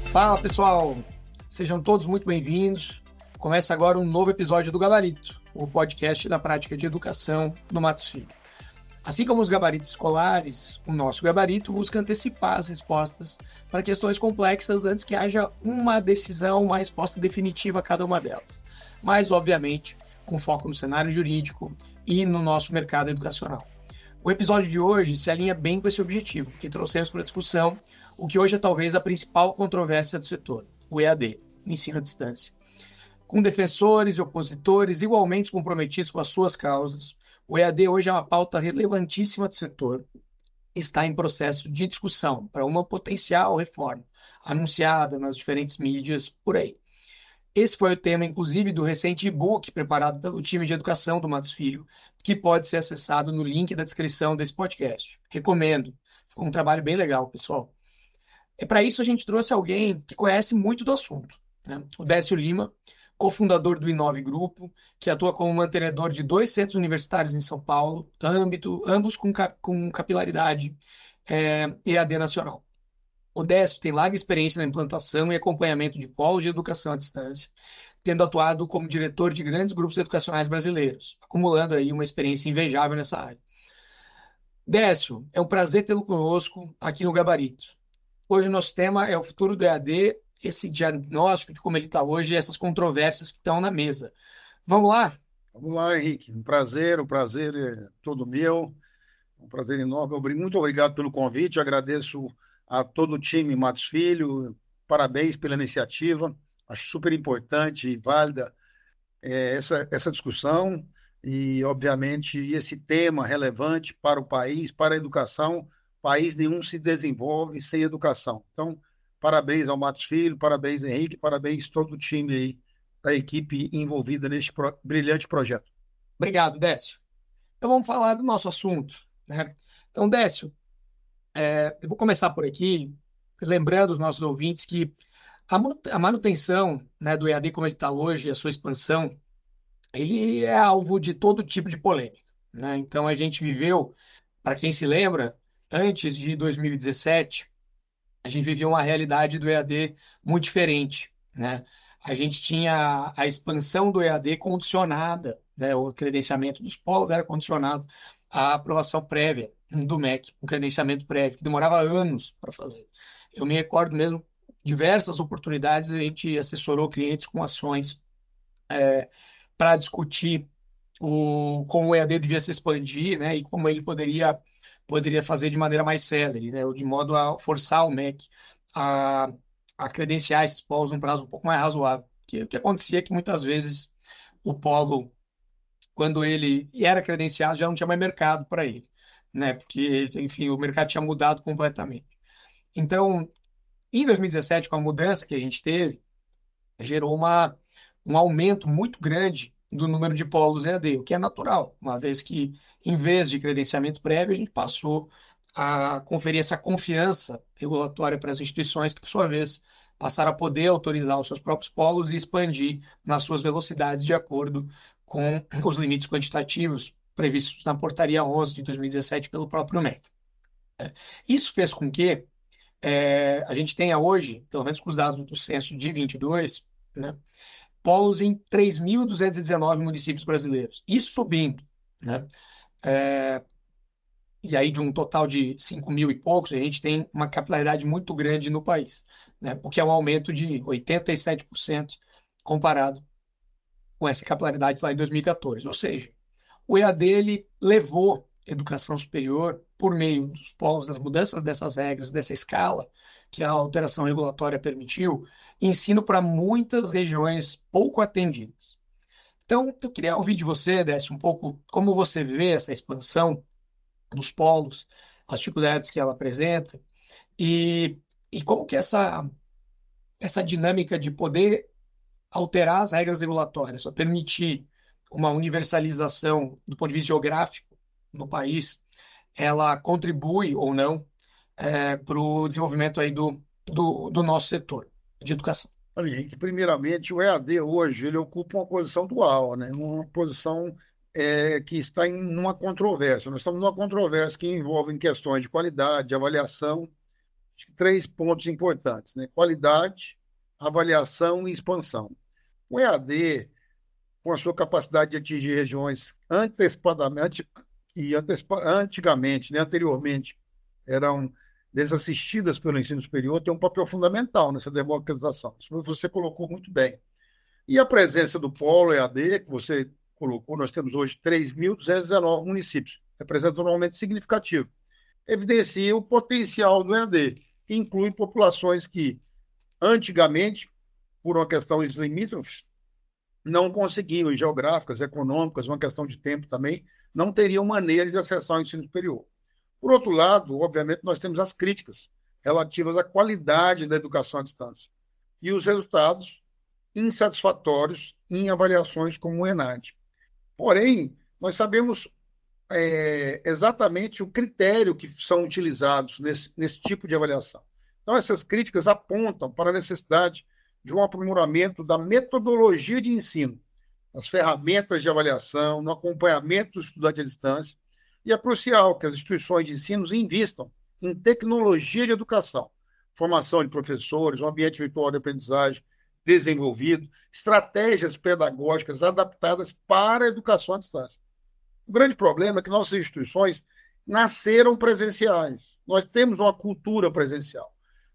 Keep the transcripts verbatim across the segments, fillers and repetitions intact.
Fala pessoal, sejam todos muito bem-vindos. Começa agora um novo episódio do Gabarito, o podcast da prática de educação do Matos Filho. Assim como os gabaritos escolares, o nosso gabarito busca antecipar as respostas para questões complexas antes que haja uma decisão, uma resposta definitiva a cada uma delas. Mas, obviamente, com foco no cenário jurídico e no nosso mercado educacional. O episódio de hoje se alinha bem com esse objetivo, que trouxemos para a discussão o que hoje é talvez a principal controvérsia do setor, o E A D, o ensino à distância. Com defensores e opositores igualmente comprometidos com as suas causas, o E A D hoje é uma pauta relevantíssima do setor, está em processo de discussão para uma potencial reforma, anunciada nas diferentes mídias por aí. Esse foi o tema, inclusive, do recente e-book preparado pelo time de educação do Matos Filho, que pode ser acessado no link da descrição desse podcast. Recomendo. Ficou um trabalho bem legal, pessoal. É para isso a gente trouxe alguém que conhece muito do assunto, né? O Décio Lima, cofundador do Inove Grupo, que atua como mantenedor de dois centros universitários em São Paulo, âmbito, ambos com, com capilaridade é, E A D nacional. O Décio tem larga experiência na implantação e acompanhamento de polos de educação à distância, tendo atuado como diretor de grandes grupos educacionais brasileiros, acumulando aí uma experiência invejável nessa área. Décio, é um prazer tê-lo conosco aqui no Gabarito. Hoje o nosso tema é o futuro do E A D, esse diagnóstico de como ele está hoje e essas controvérsias que estão na mesa. Vamos lá? Vamos lá, Henrique. Um prazer, o prazer é todo meu. Um prazer enorme. Muito obrigado pelo convite. Agradeço a todo o time Matos Filho. Parabéns pela iniciativa. Acho super importante e válida é, essa, essa discussão e, obviamente, esse tema relevante para o país, para a educação. País nenhum se desenvolve sem educação. Então, parabéns ao Matos Filho, parabéns, Henrique, parabéns todo o time aí, da equipe envolvida neste pro- brilhante projeto. Obrigado, Décio. Então vamos falar do nosso assunto, né? Então, Décio, é, eu vou começar por aqui, lembrando os nossos ouvintes que a manu- a manutenção, né, do E A D como ele está hoje, a sua expansão, ele é alvo de todo tipo de polêmica, né? Então a gente viveu, para quem se lembra, antes de dois mil e dezessete, a gente vivia uma realidade do E A D muito diferente, né? A gente tinha a expansão do E A D condicionada, né? O credenciamento dos polos era condicionado à aprovação prévia do M E C, um credenciamento prévio, que demorava anos para fazer. Eu me recordo mesmo, diversas oportunidades, a gente assessorou clientes com ações para discutir o, como o E A D devia se expandir, né, e como ele poderia, poderia fazer de maneira mais célere, né, de modo a forçar o M E C a, a credenciar esses polos num prazo um pouco mais razoável. Porque o que acontecia é que muitas vezes o polo, quando ele era credenciado, já não tinha mais mercado para ele, né, porque, enfim, o mercado tinha mudado completamente. Então, em dois mil e dezessete, com a mudança que a gente teve, gerou uma, um aumento muito grande do número de polos E A D, o que é natural, uma vez que, em vez de credenciamento prévio, a gente passou a conferir essa confiança regulatória para as instituições, que, por sua vez, passaram a poder autorizar os seus próprios polos e expandir nas suas velocidades de acordo com os limites quantitativos previstos na Portaria onze de dois mil e dezessete pelo próprio M E C. Isso fez com que é, a gente tenha hoje, pelo menos com os dados do censo de vinte e dois, né, polos em três mil duzentos e dezenove municípios brasileiros. Isso subindo, né? É, e aí, de um total de cinco mil e poucos, a gente tem uma capilaridade muito grande no país, né? O que é um aumento de oitenta e sete por cento comparado com essa capilaridade lá em dois mil e quatorze. Ou seja, o E A D ele levou educação superior por meio dos polos, das mudanças dessas regras, dessa escala que a alteração regulatória permitiu, ensino para muitas regiões pouco atendidas. Então, eu queria ouvir de você, Décio, um pouco como você vê essa expansão dos polos, as dificuldades que ela apresenta e, e como que essa, essa dinâmica de poder alterar as regras regulatórias, para permitir uma universalização do ponto de vista geográfico no país, ela contribui ou não é, para o desenvolvimento aí do, do, do nosso setor de educação. Olha, Henrique, primeiramente, o E A D hoje ele ocupa uma posição dual, né? Uma posição é, que está em uma controvérsia. Nós estamos numa controvérsia que envolve questões de qualidade, de avaliação, três pontos importantes, né? Qualidade, avaliação e expansão. O E A D, com a sua capacidade de atingir regiões antecipadamente e antecipa, antigamente, né, anteriormente, eram desassistidas pelo ensino superior, tem um papel fundamental nessa democratização. Isso você colocou muito bem. E a presença do Polo E A D, que você colocou, nós temos hoje três mil duzentos e dezenove municípios, representa um aumento significativo. Evidencia o potencial do E A D, que inclui populações que, antigamente, por uma questão de limítrofes, não conseguiam, geográficas, econômicas, uma questão de tempo também, não teriam maneira de acessar o ensino superior. Por outro lado, obviamente, nós temos as críticas relativas à qualidade da educação à distância e os resultados insatisfatórios em avaliações como o ENAD. Porém, nós sabemos é, exatamente o critério que são utilizados nesse, nesse tipo de avaliação. Então, essas críticas apontam para a necessidade de um aprimoramento da metodologia de ensino, as ferramentas de avaliação, no acompanhamento do estudante à distância, e é crucial que as instituições de ensino invistam em tecnologia de educação, formação de professores, um ambiente virtual de aprendizagem desenvolvido, estratégias pedagógicas adaptadas para a educação à distância. O grande problema é que nossas instituições nasceram presenciais. Nós temos uma cultura presencial.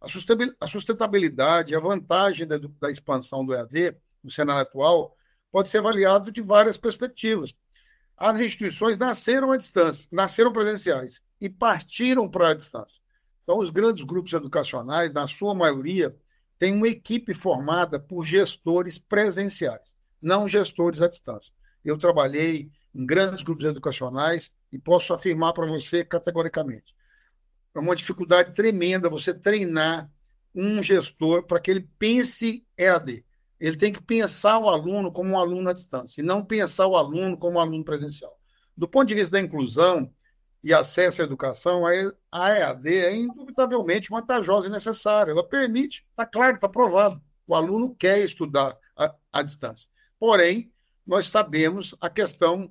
A sustentabilidade, a vantagem da, da expansão do E A D no cenário atual pode ser avaliado de várias perspectivas. As instituições nasceram à distância, nasceram presenciais e partiram para a distância. Então, os grandes grupos educacionais, na sua maioria, têm uma equipe formada por gestores presenciais, não gestores à distância. Eu trabalhei em grandes grupos educacionais e posso afirmar para você categoricamente: é uma dificuldade tremenda você treinar um gestor para que ele pense E A D. Ele tem que pensar o aluno como um aluno à distância, e não pensar o aluno como um aluno presencial. Do ponto de vista da inclusão e acesso à educação, a E A D é indubitavelmente vantajosa e necessária. Ela permite, está claro, está provado, o aluno quer estudar à, à distância. Porém, nós sabemos a questão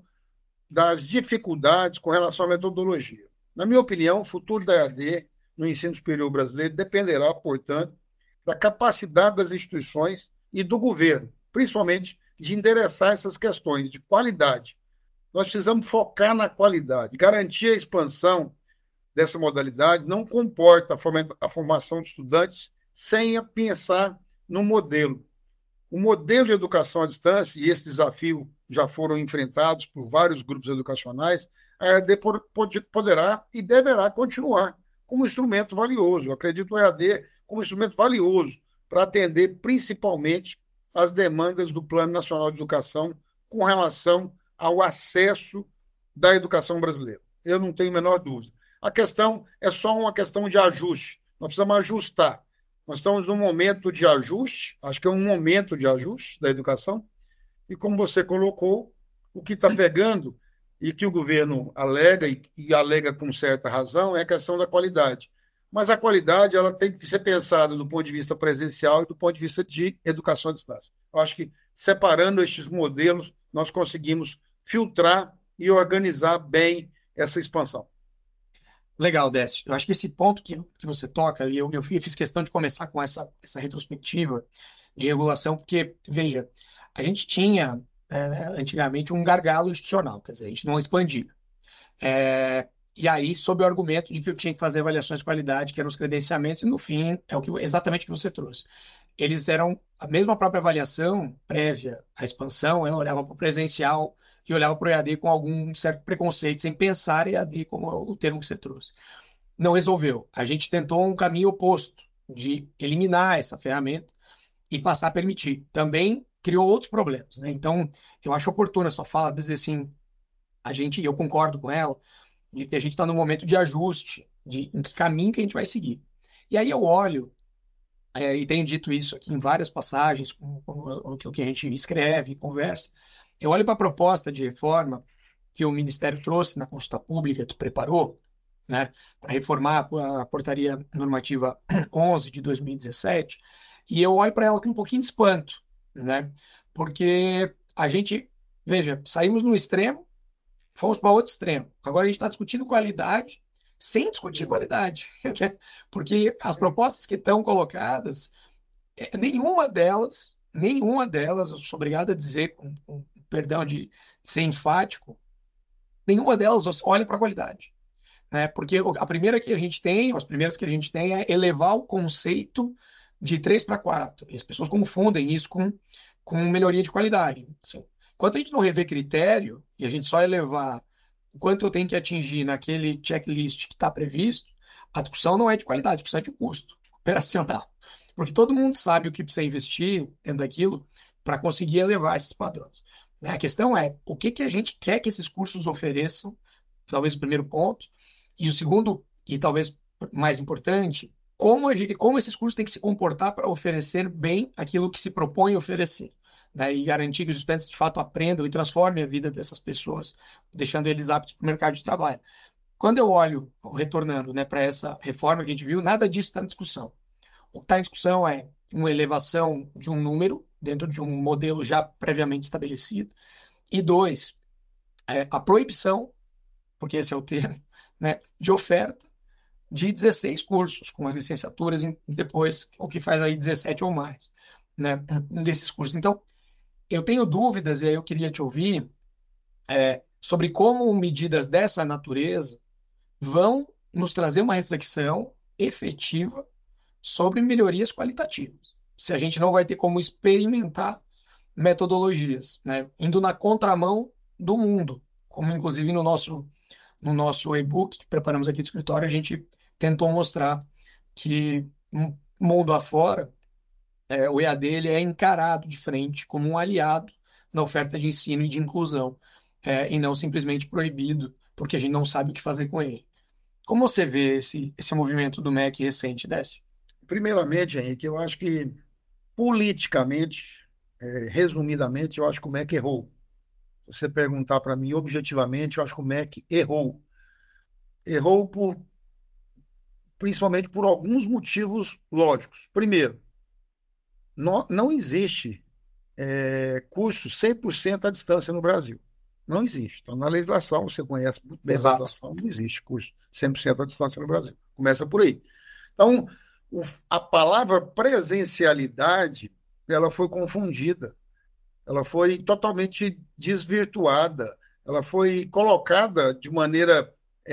das dificuldades com relação à metodologia. Na minha opinião, o futuro da E A D no ensino superior brasileiro dependerá, portanto, da capacidade das instituições e do governo, principalmente de endereçar essas questões de qualidade. Nós precisamos focar na qualidade. Garantir a expansão dessa modalidade não comporta a formação de estudantes sem pensar no modelo. O modelo de educação à distância, e esse desafio já foram enfrentados por vários grupos educacionais, a E A D poderá e deverá continuar como instrumento valioso. Eu acredito no E A D como instrumento valioso para atender principalmente as demandas do Plano Nacional de Educação com relação ao acesso da educação brasileira. Eu não tenho a menor dúvida. A questão é só uma questão de ajuste. Nós precisamos ajustar. Nós estamos num momento de ajuste, acho que é um momento de ajuste da educação, e como você colocou, o que está pegando e que o governo alega, e, e alega com certa razão, é a questão da qualidade. Mas a qualidade ela tem que ser pensada do ponto de vista presencial e do ponto de vista de educação à distância. Eu acho que separando estes modelos, nós conseguimos filtrar e organizar bem essa expansão. Legal, Décio. Eu acho que esse ponto que, que você toca, e eu, eu fiz questão de começar com essa, essa retrospectiva de regulação, porque, veja, a gente tinha é, antigamente um gargalo institucional, quer dizer, a gente não expandia. É, e aí, sob o argumento de que eu tinha que fazer avaliações de qualidade, que eram os credenciamentos, e no fim, é o que, exatamente o que você trouxe. Eles eram a mesma própria avaliação prévia à expansão, ela olhava para o presencial e olhava para o E A D com algum certo preconceito, sem pensar E A D como o termo que você trouxe. Não resolveu. A gente tentou um caminho oposto, de eliminar essa ferramenta e passar a permitir. Também criou outros problemas, né? Então, eu acho oportuna a sua fala, dizer assim, a gente, e eu concordo com ela, de que a gente está num momento de ajuste, de em que caminho que a gente vai seguir. E aí eu olho, é, e tenho dito isso aqui em várias passagens, com, com o que a gente escreve e conversa, eu olho para a proposta de reforma que o Ministério trouxe na consulta pública, que preparou, né, para reformar a Portaria Normativa onze de dois mil e dezessete, e eu olho para ela com um pouquinho de espanto, né, porque a gente, veja, saímos no extremo, fomos para outro extremo. Agora a gente está discutindo qualidade sem discutir qualidade. Né? Porque as propostas que estão colocadas, é, nenhuma delas, nenhuma delas, eu sou obrigado a dizer, com, com perdão de ser enfático, nenhuma delas olha para a qualidade. Né? Porque a primeira que a gente tem, as primeiras que a gente tem é elevar o conceito de três para quatro. E as pessoas confundem isso com, com melhoria de qualidade. Assim, enquanto a gente não rever critério e a gente só elevar o quanto eu tenho que atingir naquele checklist que está previsto, a discussão não é de qualidade, a discussão é de custo operacional. Porque todo mundo sabe o que precisa investir dentro daquilo para conseguir elevar esses padrões. Né? A questão é o que, que a gente quer que esses cursos ofereçam, talvez o primeiro ponto, e o segundo, e talvez mais importante, como, a gente, como esses cursos têm que se comportar para oferecer bem aquilo que se propõe oferecer. Né, e garantir que os estudantes de fato aprendam e transformem a vida dessas pessoas, deixando eles aptos para o mercado de trabalho. Quando eu olho, retornando né, para essa reforma que a gente viu, nada disso está em discussão. O que está em discussão é uma elevação de um número dentro de um modelo já previamente estabelecido, e dois, é, a proibição, porque esse é o termo, né, de oferta de dezesseis cursos, com as licenciaturas depois, o que faz aí dezessete ou mais, né, desses cursos. Então, eu tenho dúvidas, e aí eu queria te ouvir, é, sobre como medidas dessa natureza vão nos trazer uma reflexão efetiva sobre melhorias qualitativas. Se a gente não vai ter como experimentar metodologias, né, indo na contramão do mundo, como inclusive no nosso no nosso e-book que preparamos aqui do escritório, a gente tentou mostrar que um mundo afora, é, o E A D ele é encarado de frente como um aliado na oferta de ensino e de inclusão, é, e não simplesmente proibido, porque a gente não sabe o que fazer com ele. Como você vê esse, esse movimento do M E C recente, Décio? Primeiramente, Henrique, eu acho que politicamente, é, resumidamente, eu acho que o M E C errou. Se você perguntar para mim objetivamente, eu acho que o M E C errou. Errou por, principalmente por alguns motivos lógicos. Primeiro, não, não existe é, curso cem por cento à distância no Brasil. Não existe. Então, na legislação, você conhece muito bem a Exato. legislação, não existe curso cem por cento à distância no Brasil. Começa por aí. Então, o, a palavra presencialidade, ela foi confundida, ela foi totalmente desvirtuada, ela foi colocada de maneira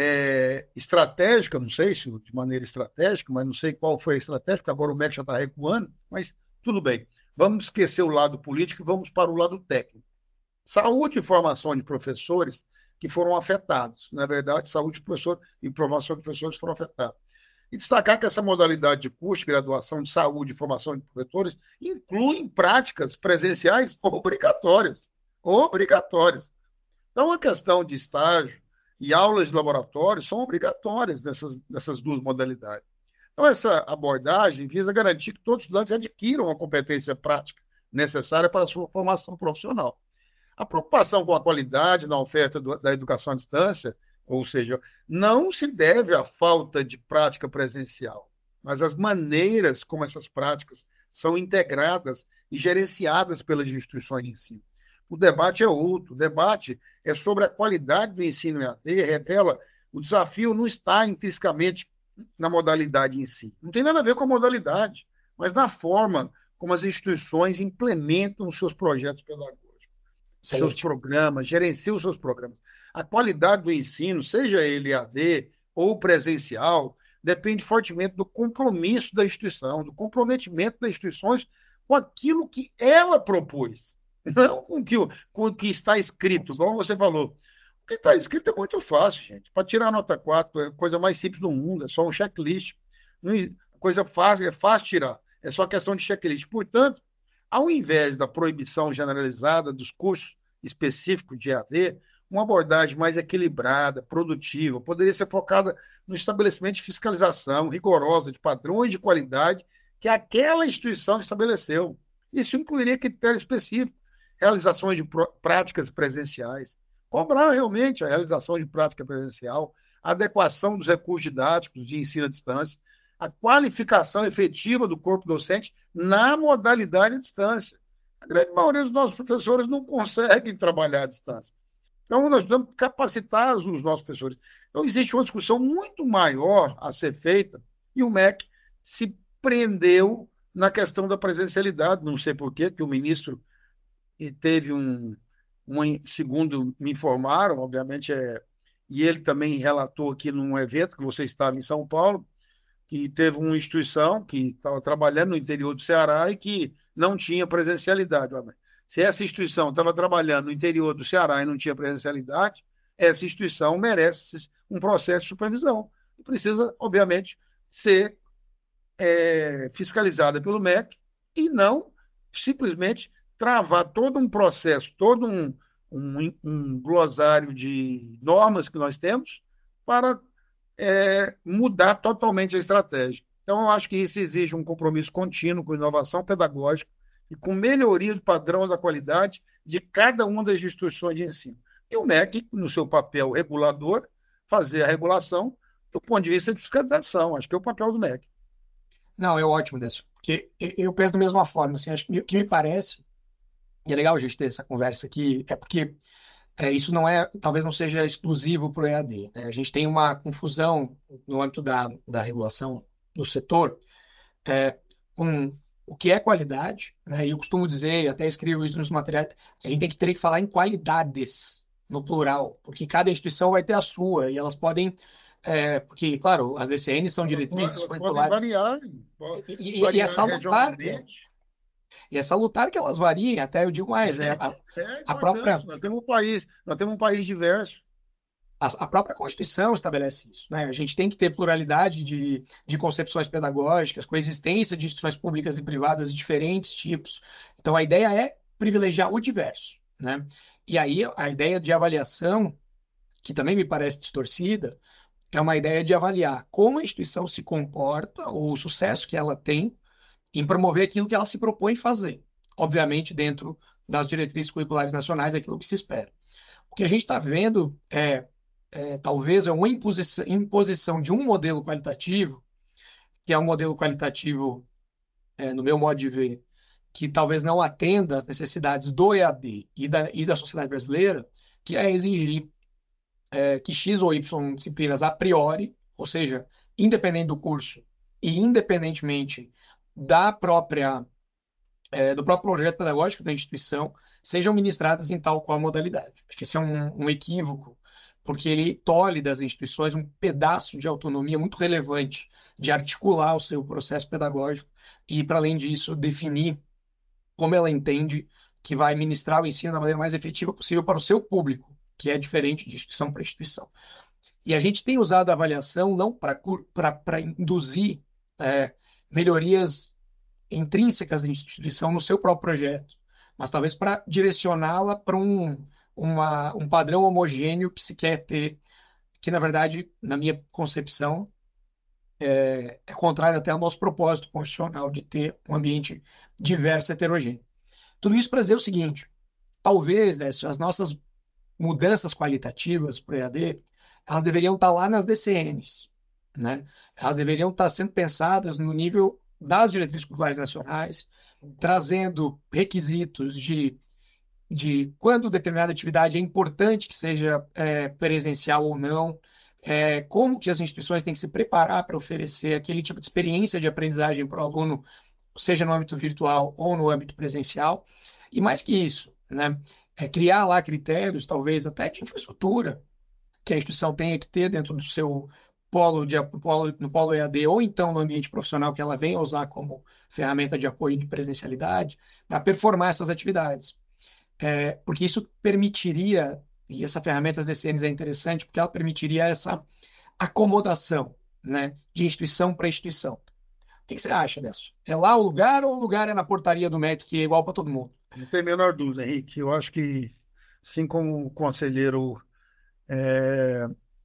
é, estratégica, não sei se de maneira estratégica, mas não sei qual foi a estratégia, porque agora o M E C já está recuando, mas tudo bem. Vamos esquecer o lado político e vamos para o lado técnico. Saúde e formação de professores que foram afetados. Na verdade, saúde de professor e formação de professores foram afetados. E destacar que essa modalidade de curso, graduação de saúde e formação de professores, inclui práticas presenciais obrigatórias. Obrigatórias. Então, a questão de estágio e aulas de laboratório são obrigatórias nessas, nessas duas modalidades. Então, essa abordagem visa garantir que todos os estudantes adquiram a competência prática necessária para a sua formação profissional. A preocupação com a qualidade na oferta do, da educação à distância, ou seja, não se deve à falta de prática presencial, mas às maneiras como essas práticas são integradas e gerenciadas pelas instituições de ensino. O debate é outro. O debate é sobre a qualidade do ensino E A D, revela o desafio não está intrinsecamente na modalidade em si. Não tem nada a ver com a modalidade, mas na forma como as instituições implementam os seus projetos pedagógicos, seus Excelente. programas, gerencia os seus programas. A qualidade do ensino, seja ele E A D ou presencial, depende fortemente do compromisso da instituição, do comprometimento das instituições com aquilo que ela propôs, não com o que, com o que está escrito, como você falou. O que está escrito é muito fácil, gente. Para tirar a nota quatro é a coisa mais simples do mundo, é só um checklist. Não, coisa fácil, é fácil tirar. É só questão de checklist. Portanto, ao invés da proibição generalizada dos cursos específicos de E A D, uma abordagem mais equilibrada, produtiva, poderia ser focada no estabelecimento de fiscalização rigorosa de padrões de qualidade que aquela instituição estabeleceu. Isso incluiria critérios específicos, realizações de práticas presenciais, cobrar realmente a realização de prática presencial, a adequação dos recursos didáticos de ensino à distância, a qualificação efetiva do corpo docente na modalidade à distância. A grande maioria dos nossos professores não conseguem trabalhar à distância. Então, nós precisamos capacitar os nossos professores. Então, existe uma discussão muito maior a ser feita e o M E C se prendeu na questão da presencialidade. Não sei por quê, que o ministro teve um, um, segundo me informaram, obviamente, é, e ele também relatou aqui num evento que você estava em São Paulo, que teve uma instituição que estava trabalhando no interior do Ceará e que não tinha presencialidade. Se essa instituição estava trabalhando no interior do Ceará e não tinha presencialidade, essa instituição merece um processo de supervisão. E precisa, obviamente, ser é, fiscalizada pelo M E C e não simplesmente travar todo um processo, todo um, um, um glossário de normas que nós temos para é, mudar totalmente a estratégia. Então, eu acho que isso exige um compromisso contínuo com inovação pedagógica e com melhoria do padrão da qualidade de cada uma das instituições de ensino. E o M E C, no seu papel regulador, fazer a regulação do ponto de vista de fiscalização. Acho que é o papel do M E C. Não, é ótimo, Décio, porque eu eu penso da mesma forma, assim, acho que o que me parece, e é legal a gente ter essa conversa aqui, é porque é, isso não é, talvez não seja exclusivo para o E A D, né? A gente tem uma confusão no âmbito da, da regulação do setor é, com o que é qualidade, né? E eu costumo dizer, e até escrevo isso nos materiais, a gente tem que ter que falar em qualidades, no plural, porque cada instituição vai ter a sua, e elas podem, é, porque, claro, as D C Ns são Elas, diretrizes elas podem curriculares, variar, e, e- e é variar salutar que, regionalmente. e é salutar que elas variem, até eu digo mais, é, a, É a própria importante. Nós temos um país, nós temos um país diverso. A, a própria Constituição estabelece isso, né? A gente tem que ter pluralidade de, de concepções pedagógicas, coexistência de instituições públicas e privadas de diferentes tipos. Então, a ideia é privilegiar o diverso, né? E aí, a ideia de avaliação, que também me parece distorcida, é uma ideia de avaliar como a instituição se comporta, ou o sucesso que ela tem em promover aquilo que ela se propõe fazer. Obviamente, dentro das diretrizes curriculares nacionais, é aquilo que se espera. O que a gente está vendo é é, talvez é uma imposição, imposição de um modelo qualitativo, que é um modelo qualitativo, é, no meu modo de ver, que talvez não atenda às necessidades do E A D e da, e da sociedade brasileira, que é exigir é, que X ou Y disciplinas a priori, ou seja, independente do curso e independentemente da própria é, do próprio projeto pedagógico da instituição sejam ministradas em tal qual modalidade. Acho que esse é um, um equívoco, porque ele tolhe das instituições um pedaço de autonomia muito relevante de articular o seu processo pedagógico e, para além disso, definir como ela entende que vai ministrar o ensino da maneira mais efetiva possível para o seu público, que é diferente de instituição para instituição. E a gente tem usado a avaliação não para induzir é, melhorias intrínsecas da instituição no seu próprio projeto, mas talvez para direcioná-la para um, uma, um padrão homogêneo que se quer ter, que na verdade, na minha concepção, é, é contrário até ao nosso propósito constitucional de ter um ambiente diverso e heterogêneo. Tudo isso para dizer o seguinte: talvez, né, as nossas mudanças qualitativas para o E A D, elas deveriam estar lá nas D C Ns, né? Elas deveriam estar sendo pensadas no nível das diretrizes curriculares nacionais, trazendo requisitos de, de quando determinada atividade é importante que seja é, presencial ou não, é, como que as instituições têm que se preparar para oferecer aquele tipo de experiência de aprendizagem para o aluno, seja no âmbito virtual ou no âmbito presencial. E mais que isso, né? É criar lá critérios, talvez até de infraestrutura, que a instituição tenha que ter dentro do seu polo, de, polo, no polo E A D, ou então no ambiente profissional que ela venha usar como ferramenta de apoio de presencialidade, para performar essas atividades. É, porque isso permitiria, e essa ferramenta das D C Ns é interessante, porque ela permitiria essa acomodação, né, de instituição para instituição. O que, que você acha disso? É lá o lugar ou o lugar é na portaria do M E C que é igual para todo mundo? Não tem a menor dúvida, Henrique. Eu acho que, assim como o conselheiro é,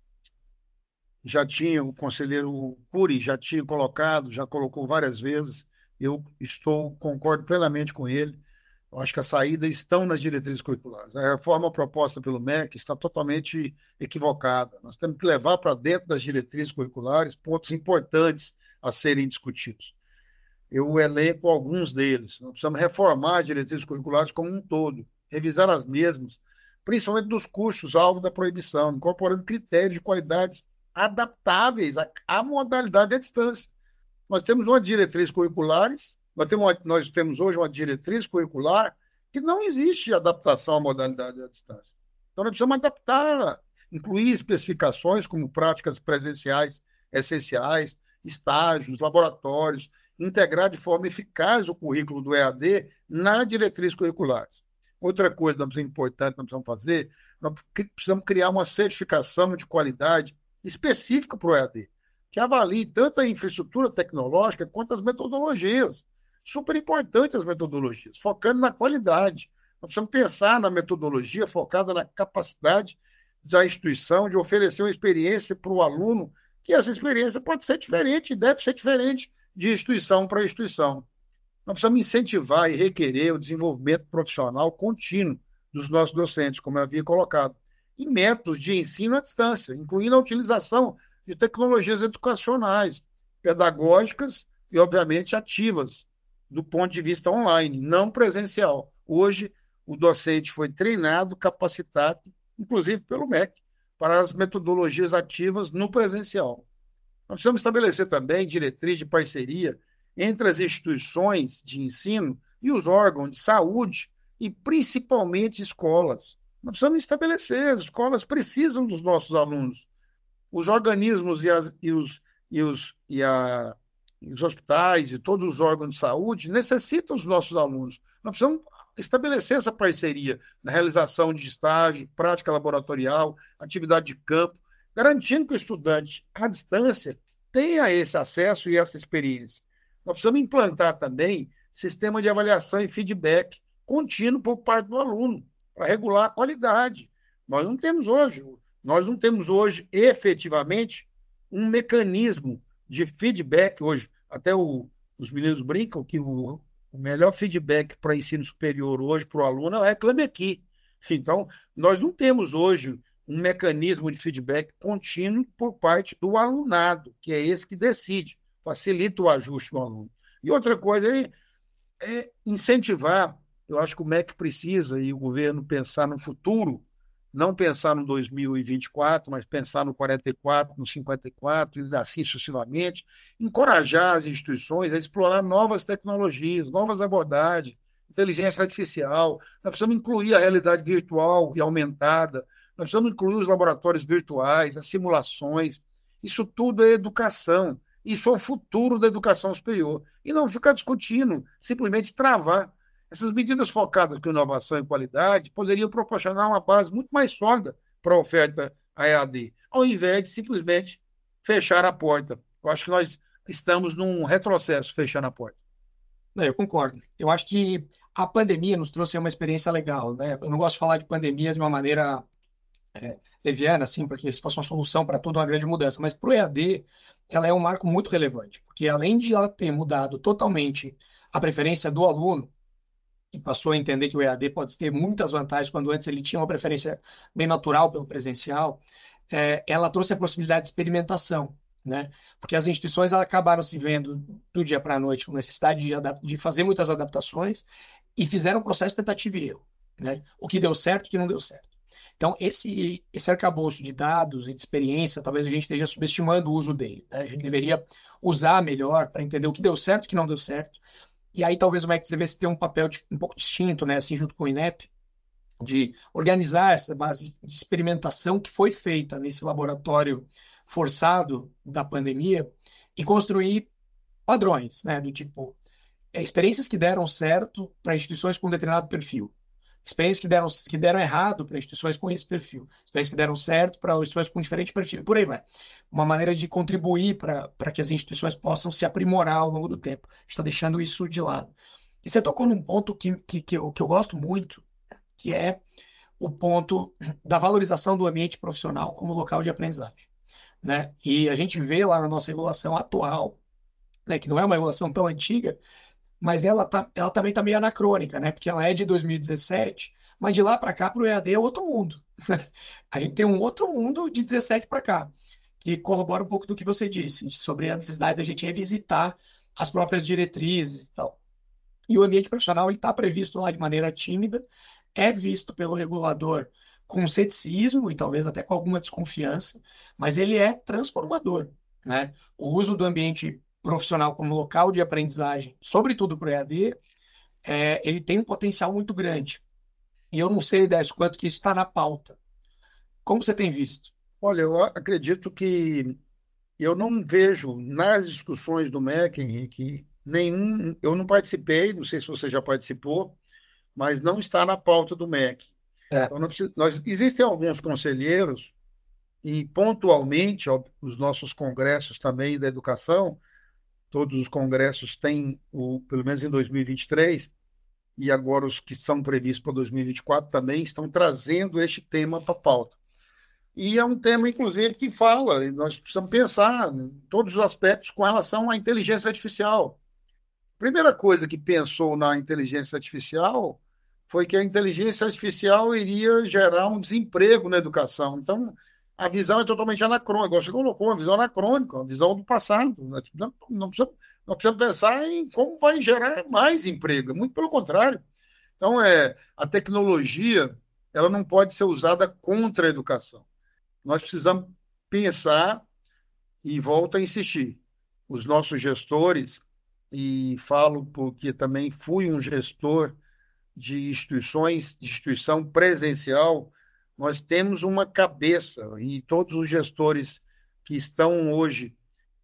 já tinha, o conselheiro Cury já tinha colocado, já colocou várias vezes, eu estou, concordo plenamente com ele. Eu acho que as saídas estão nas diretrizes curriculares. A reforma proposta pelo M E C está totalmente equivocada. Nós temos que levar para dentro das diretrizes curriculares pontos importantes a serem discutidos. Eu elenco alguns deles. Nós precisamos reformar as diretrizes curriculares como um todo, revisar as mesmas principalmente dos cursos alvo da proibição, incorporando critérios de qualidade adaptáveis à, à modalidade à distância. Nós temos uma diretriz curriculares, nós temos, uma, nós temos hoje uma diretriz curricular que não existe adaptação à modalidade à distância. Então, nós precisamos adaptar, incluir especificações como práticas presenciais essenciais, estágios, laboratórios, integrar de forma eficaz o currículo do E A D na diretriz curricular. Outra coisa importante que nós precisamos fazer, nós precisamos criar uma certificação de qualidade específica para o E A D, que avalie tanto a infraestrutura tecnológica quanto as metodologias. Super importantes as metodologias, focando na qualidade. Nós precisamos pensar na metodologia focada na capacidade da instituição de oferecer uma experiência para o aluno, que essa experiência pode ser diferente, deve ser diferente de instituição para instituição. Nós precisamos incentivar e requerer o desenvolvimento profissional contínuo dos nossos docentes, como eu havia colocado, e métodos de ensino à distância, incluindo a utilização de tecnologias educacionais, pedagógicas e, obviamente, ativas, do ponto de vista online, não presencial. Hoje, o docente foi treinado, capacitado, inclusive pelo M E C, para as metodologias ativas no presencial. Nós precisamos estabelecer também diretriz de parceria entre as instituições de ensino e os órgãos de saúde e, principalmente, escolas. Nós precisamos estabelecer, as escolas precisam dos nossos alunos. Os organismos e, as, e, os, e, os, e, a, e os hospitais e todos os órgãos de saúde necessitam dos nossos alunos. Nós precisamos estabelecer essa parceria na realização de estágio, prática laboratorial, atividade de campo, garantindo que o estudante, à distância, tenha esse acesso e essa experiência. Nós precisamos implantar também sistema de avaliação e feedback contínuo por parte do aluno, para regular a qualidade. Nós não temos hoje, nós não temos hoje efetivamente um mecanismo de feedback hoje. Até o, os meninos brincam que o, o melhor feedback para ensino superior hoje para o aluno é Reclame Aqui. Então, nós não temos hoje um mecanismo de feedback contínuo por parte do alunado, que é esse que decide, facilita o ajuste do aluno. E outra coisa é, é incentivar, eu acho que o M E C precisa, e o governo pensar no futuro, não pensar no dois mil e vinte e quatro, mas pensar no quarenta e quatro, no cinquenta e quatro, e assim sucessivamente, encorajar as instituições a explorar novas tecnologias, novas abordagens, inteligência artificial. Nós precisamos incluir a realidade virtual e aumentada, nós precisamos incluir os laboratórios virtuais, as simulações. Isso tudo é educação. Isso é o futuro da educação superior. E não ficar discutindo, simplesmente travar. Essas medidas focadas em inovação e qualidade poderiam proporcionar uma base muito mais sólida para a oferta A E A D, ao invés de simplesmente fechar a porta. Eu acho que nós estamos num retrocesso fechando a porta. Não, eu concordo. Eu acho que a pandemia nos trouxe uma experiência legal, né? Eu não gosto de falar de pandemia de uma maneira é, leviana, assim, porque se fosse uma solução para tudo, uma grande mudança. Mas para o E A D, ela é um marco muito relevante, porque além de ela ter mudado totalmente a preferência do aluno, que passou a entender que o E A D pode ter muitas vantagens, quando antes ele tinha uma preferência bem natural pelo presencial, é, ela trouxe a possibilidade de experimentação, né? Porque as instituições acabaram se vendo do dia para a noite com necessidade de, de fazer muitas adaptações e fizeram um processo de tentativa e erro, né? O que deu certo e o que não deu certo. Então, esse, esse arcabouço de dados e de experiência, talvez a gente esteja subestimando o uso dele, né? A gente deveria usar melhor para entender o que deu certo e o que não deu certo. E aí talvez o M E C devesse ter um papel de, um pouco distinto, né? Assim, junto com o INEP, de organizar essa base de experimentação que foi feita nesse laboratório forçado da pandemia e construir padrões, né? Do tipo, é, experiências que deram certo para instituições com determinado perfil, experiências que deram, que deram errado para instituições com esse perfil, experiências que deram certo para instituições com diferente perfil, e por aí vai. Uma maneira de contribuir para para que as instituições possam se aprimorar ao longo do tempo. A gente está deixando isso de lado. E você tocou num ponto que, que, que, eu, que eu gosto muito, que é o ponto da valorização do ambiente profissional como local de aprendizagem, né? E a gente vê lá na nossa regulação atual, né, que não é uma regulação tão antiga, mas ela, tá, ela também está meio anacrônica, né? Porque ela é de dois mil e dezessete, mas de lá para cá, para o E A D, é outro mundo. A gente tem um outro mundo de dezessete para cá, que corrobora um pouco do que você disse, sobre a necessidade da gente revisitar as próprias diretrizes e tal. E o ambiente profissional está previsto lá de maneira tímida, é visto pelo regulador com ceticismo e talvez até com alguma desconfiança, mas ele é transformador, né? O uso do ambiente profissional como local de aprendizagem, sobretudo para o E A D, é, ele tem um potencial muito grande. E eu não sei, Décio, quanto que isso está na pauta. Como você tem visto? Olha, eu acredito que eu não vejo nas discussões do M E C, Henrique, nenhum. Eu não participei, não sei se você já participou, mas não está na pauta do M E C. É, Então, não precisa- nós, existem alguns conselheiros, e pontualmente, ó, os nossos congressos também da educação, todos os congressos têm, o, pelo menos em dois mil e vinte e três, e agora os que são previstos para dois mil e vinte e quatro também estão trazendo este tema para a pauta. E é um tema, inclusive, que fala, e nós precisamos pensar em todos os aspectos com relação à inteligência artificial. A primeira coisa que pensou na inteligência artificial foi que a inteligência artificial iria gerar um desemprego na educação. Então, a visão é totalmente anacrônica. Você colocou uma visão anacrônica, uma visão do passado. Nós não, não precisamos, nós precisamos pensar em como vai gerar mais emprego. Muito pelo contrário. Então, é, a tecnologia ela não pode ser usada contra a educação. Nós precisamos pensar e volto a insistir. Os nossos gestores, e falo porque também fui um gestor de instituições, de instituição presencial, nós temos uma cabeça, e todos os gestores que estão hoje,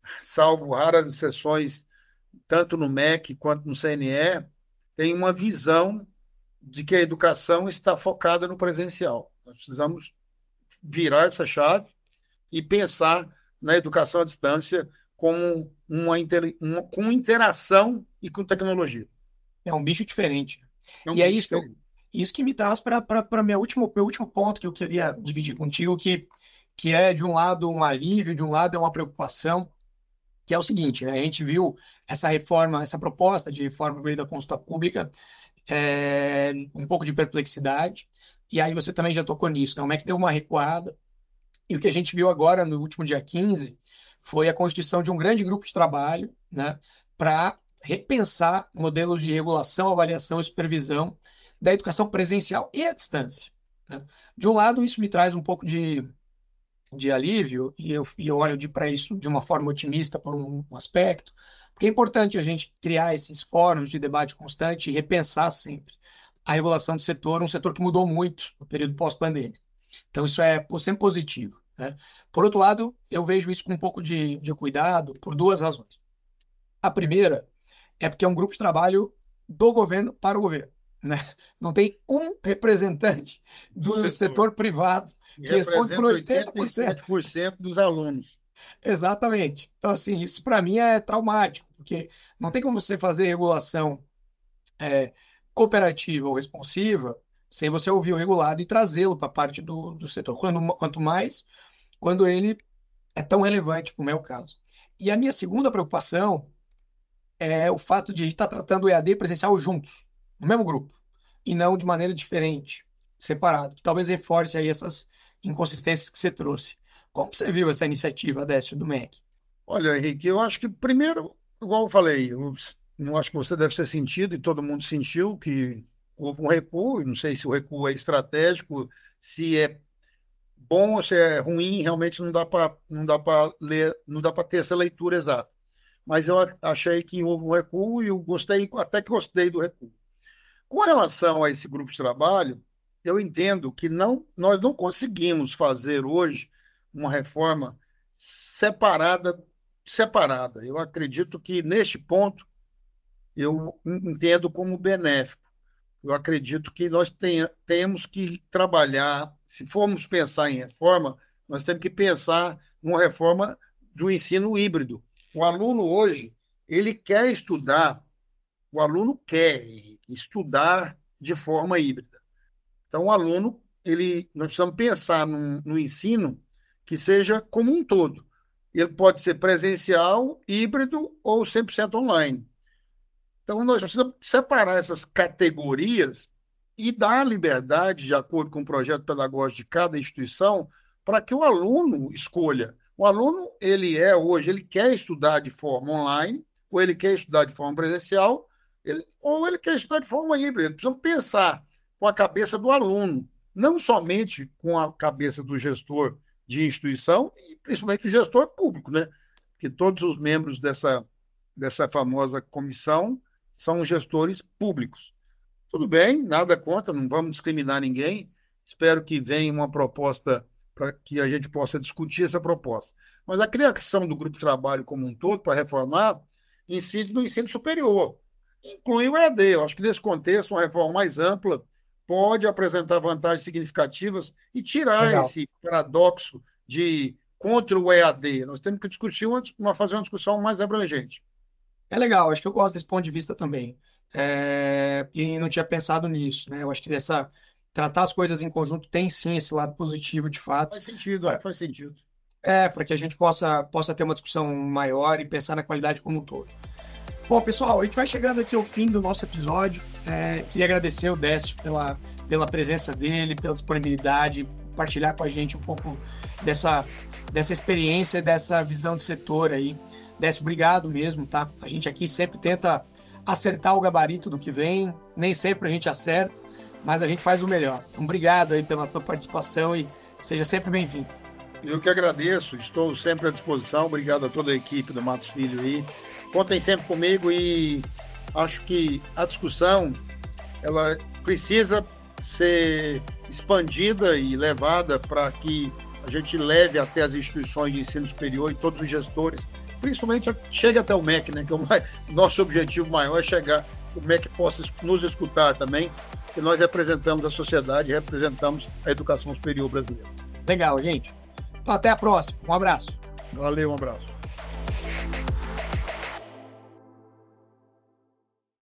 salvo raras exceções, tanto no M E C quanto no C N E, têm uma visão de que a educação está focada no presencial. Nós precisamos virar essa chave e pensar na educação à distância como uma, uma, com interação e com tecnologia. é um bicho diferente. É um E é bicho isso que eu, diferente. isso que me traz para meu último, meu último ponto que eu queria dividir contigo, que, que é, de um lado, um alívio, de um lado, é uma preocupação, que é o seguinte, né? A gente viu essa reforma, essa proposta de reforma por meio da consulta pública, é, um pouco de perplexidade, e aí você também já tocou nisso, né? O M E C deu uma recuada, e o que a gente viu agora, no último dia quinze, foi a constituição de um grande grupo de trabalho, né, para repensar modelos de regulação, avaliação e supervisão da educação presencial e à distância, né? De um lado, isso me traz um pouco de, de alívio, e eu, e eu olho para isso de uma forma otimista, por um, um aspecto, porque é importante a gente criar esses fóruns de debate constante e repensar sempre a regulação do setor, um setor que mudou muito no período pós-pandemia. Então, isso é sempre positivo, né? Por outro lado, eu vejo isso com um pouco de, de cuidado por duas razões. A primeira é porque é um grupo de trabalho do governo para o governo, né? Não tem um representante Do do setor. setor privado E que responde por representa oitenta oitenta por e sete cento. por cento dos alunos. Exatamente. Então, assim, isso para mim é traumático, porque não tem como você fazer regulação é, cooperativa ou responsiva sem você ouvir o regulado e trazê-lo para parte do, do setor. Quando, quanto mais quando ele é tão relevante, como é o caso. E a minha segunda preocupação é o fato de estar tratando o E A D e presencial juntos, no mesmo grupo, e não de maneira diferente, separado, que talvez reforce aí essas inconsistências que você trouxe. Como você viu essa iniciativa, Décio, do M E C? Olha, Henrique, eu acho que primeiro, igual eu falei, eu não acho que você deve ter sentido, e todo mundo sentiu, que houve um recuo, e não sei se o recuo é estratégico, se é bom ou se é ruim, realmente não dá para não dá para ler, não dá para ter essa leitura exata. Mas eu a- achei que houve um recuo e eu gostei, até que gostei do recuo. Com relação a esse grupo de trabalho, eu entendo que não, nós não conseguimos fazer hoje uma reforma separada, separada. Eu acredito que neste ponto eu entendo como benéfico. Eu acredito que nós tenha, temos que trabalhar, se formos pensar em reforma, nós temos que pensar numa reforma do ensino híbrido. O aluno hoje, ele quer estudar, o aluno quer estudar de forma híbrida. Então, o aluno, ele, nós precisamos pensar no, no ensino que seja como um todo. Ele pode ser presencial, híbrido ou cem por cento online. Então, nós precisamos separar essas categorias e dar liberdade, de acordo com o projeto pedagógico de cada instituição, para que o aluno escolha. O aluno, ele é hoje, ele quer estudar de forma online, ou ele quer estudar de forma presencial, ele, ou ele quer estudar de forma híbrida. Precisamos pensar com a cabeça do aluno. não somente com a cabeça do gestor de instituição, e principalmente o gestor público, né? Que todos os membros dessa, dessa famosa comissão são gestores públicos. Tudo bem, nada contra, não vamos discriminar ninguém. Espero que venha uma proposta para que a gente possa discutir essa proposta. Mas a criação do grupo de trabalho como um todo, para reformar, incide no ensino superior. Inclui o E A D. Eu acho que nesse contexto, uma reforma mais ampla pode apresentar vantagens significativas e tirar Legal. esse paradoxo de contra o E A D. Nós temos que discutir uma, uma fazer uma discussão mais abrangente. É legal, acho que eu gosto desse ponto de vista também. É, e não tinha pensado nisso, né? Eu acho que essa, tratar as coisas em conjunto tem sim esse lado positivo, de fato, Faz sentido, é, para faz sentido. é, para que a gente possa, possa ter uma discussão maior e pensar na qualidade como um todo. Bom, pessoal, a gente vai chegando aqui ao fim do nosso episódio. É, queria agradecer o Décio pela, pela presença dele, pela disponibilidade, partilhar com a gente um pouco dessa, dessa experiência, dessa visão de setor aí. Décio, obrigado mesmo, tá? A gente aqui sempre tenta acertar o gabarito do que vem, nem sempre a gente acerta, mas a gente faz o melhor. Então, obrigado aí pela tua participação e seja sempre bem-vindo. Eu que agradeço, estou sempre à disposição. Obrigado a toda a equipe do Matos Filho aí. Contem sempre comigo e acho que a discussão ela precisa ser expandida e levada para que a gente leve até as instituições de ensino superior e todos os gestores, principalmente chegue até o M E C, né? Que é o mais, nosso objetivo maior é chegar, o M E C possa nos escutar também, que nós representamos a sociedade, representamos a educação superior brasileira. Legal, gente. Então, até a próxima. Um abraço. Valeu, um abraço.